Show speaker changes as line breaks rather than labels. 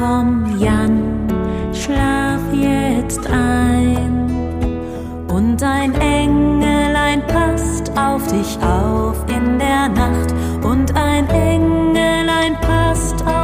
Komm, Jan, schlaf jetzt ein. Und ein Engelein passt auf dich auf in der Nacht. Und ein Engelein passt auf